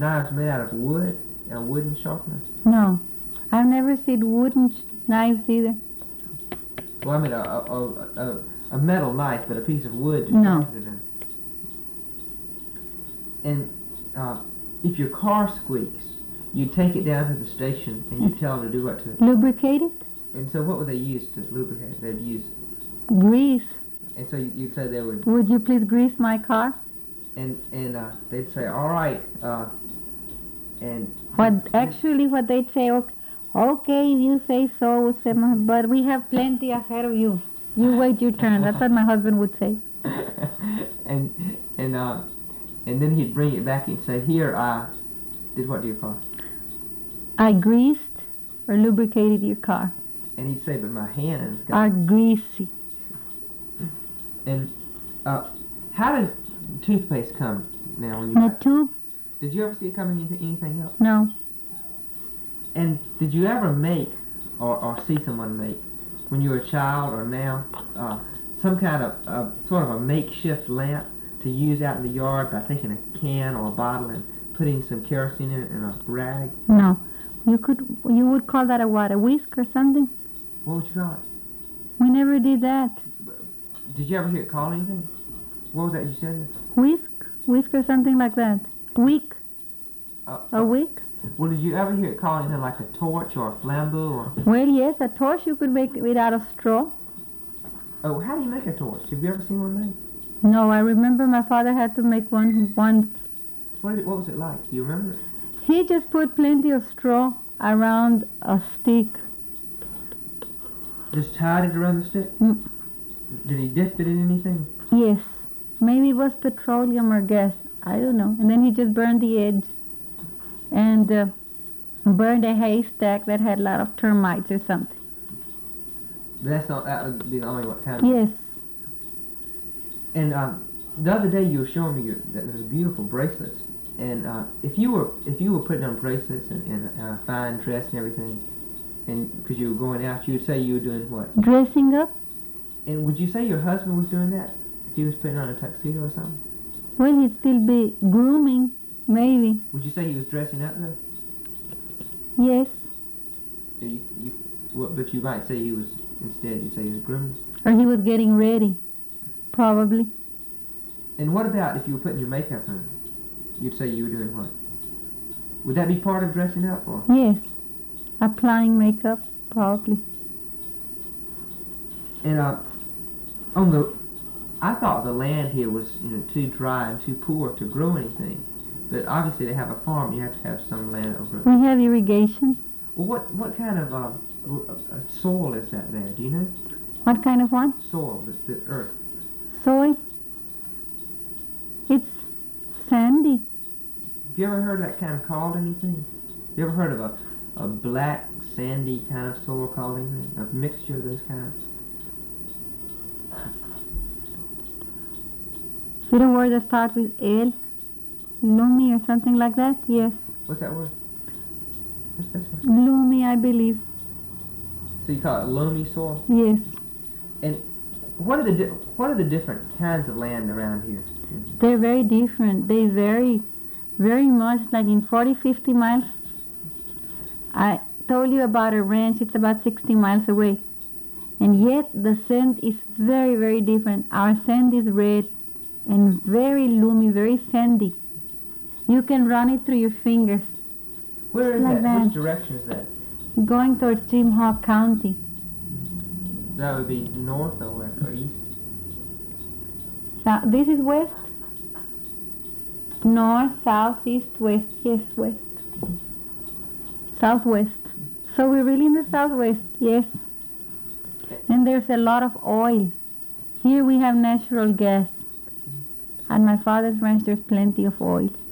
knives made out of wood, a wooden sharpener? No. I've never seen wooden knives either. Well, I mean a metal knife, but a piece of wood to No. sharpen it in. And if your car squeaks, you take it down to the station and you tell them to do what to it. Lubricate it? And so what would they use to lubricate it? They'd use... Grease. And so you'd say they would... Would you please grease my car? And they'd say, all right, and... What they'd say, okay, you say so, but we have plenty ahead of you. You wait your turn. That's what my husband would say. and then he'd bring it back and say, here, I did what to your car? I greased or lubricated your car. And he'd say, but my hands are greasy. And how does toothpaste come now when you... In a tube? Did you ever see it come in anything else? No. And did you ever make, or see someone make, when you were a child or now, some kind of sort of a makeshift lamp to use out in the yard by taking a can or a bottle and putting some kerosene in it and a rag? No. You would call that a what? A whisk or something? What would you call it? We never did that. Did you ever hear it called anything? What was that you said? Whisk or something like that. Wick. A wick? Well, did you ever hear it called anything like a torch or a flambeau or... Well, yes, a torch you could make it out of straw. Oh, how do you make a torch? Have you ever seen one made? No, I remember my father had to make one once. What was it like? Do you remember it? He just put plenty of straw around a stick. Just tied it around the stick? Did he dip it in anything? Yes. Maybe it was petroleum or gas. I don't know. And then he just burned the edge. And burned a haystack that had a lot of termites or something. But that would be the only time? Yes. And the other day you were showing me those beautiful bracelets. And if you were putting on bracelets and a fine dress and everything, and because you were going out, you would say you were doing what? Dressing up. And would you say your husband was doing that? If he was putting on a tuxedo or something? Well, he'd still be grooming, maybe. Would you say he was dressing up though? Yes. But you might say he was, instead you'd say he was grooming? Or he was getting ready, probably. And what about if you were putting your makeup on? You'd say you were doing what? Would that be part of dressing up, or? Yes. Applying makeup, probably. And I thought the land here was, too dry and too poor to grow anything. But obviously to have a farm, you have to have some land over. We have irrigation. Well, what kind of soil is that there? Do you know? What kind of what? Soil, the earth. Soil? It's sandy. Have you ever heard that kind of called anything? Have you ever heard of a black, sandy kind of soil called anything? A mixture of those kinds? Is it a word that starts with L? Lumi or something like that? Yes. What's that word? That's right. Lumi, I believe. So you call it loamy soil? Yes. And what are the different kinds of land around here? They're very different. They vary very much, like in 40, 50 miles. I told you about a ranch. It's about 60 miles away. And yet the sand is very, very different. Our sand is red and very loomy, very sandy. You can run it through your fingers. Where is like that? Which direction is that? Going towards Jim Hawk County. That would be north or west or east? So this is west? North, south, east, west. Yes, west. Southwest. So we're really in the southwest, yes. And there's a lot of oil. Here we have natural gas. At my father's ranch there's plenty of oil.